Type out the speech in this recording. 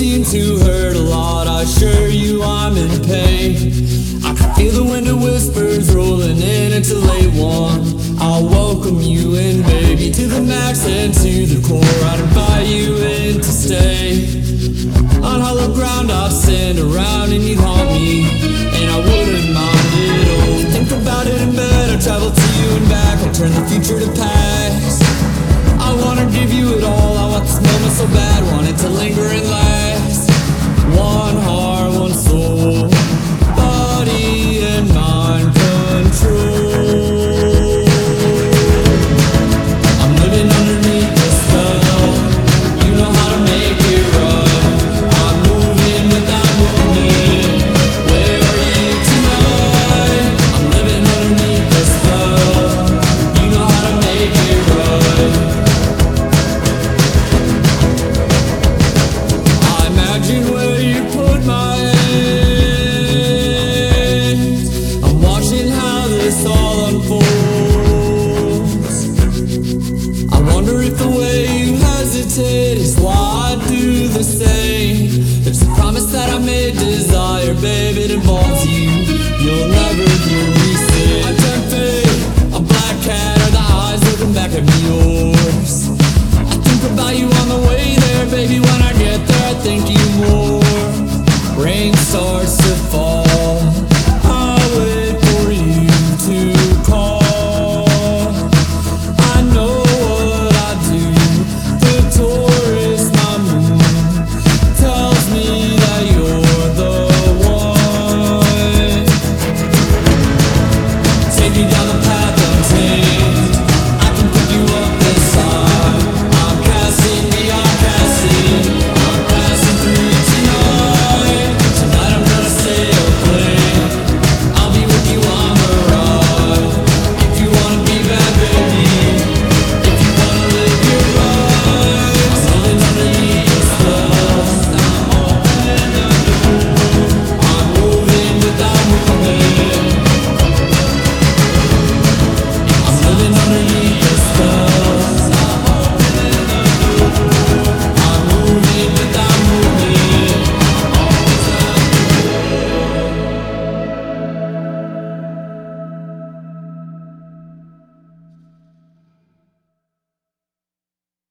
seem to hurt a lot. I assure you I'm in pain. I can feel the winter whispers rolling in until late one. I'll welcome you in, baby, to the max and to the core. I'd invite you in to stay. On hollow ground I'd stand around and you'd haunt me, and I wouldn't mind it all. Think about it in bed, I travel to you and back. I turn the future to past. I wanna give you it all, I want this moment so bad, want it to linger and last. One heart, one soul, body and mind control. I'm living underneath the spell, you know how to make it right. I'm moving without moving, where are you tonight? I'm living underneath the spell, you know how to make it right. I imagine where you put my hands, I'm watching how this all unfolds. I wonder if the way you hesitate is why I do the same. There's a promise that I made, desire, babe, it involves you. You'll never hear me say I tempt fate, a black cat, or the eyes looking back at me, yours. I think about you on the way there, baby, when I get there I think you more. Rain starts to fall,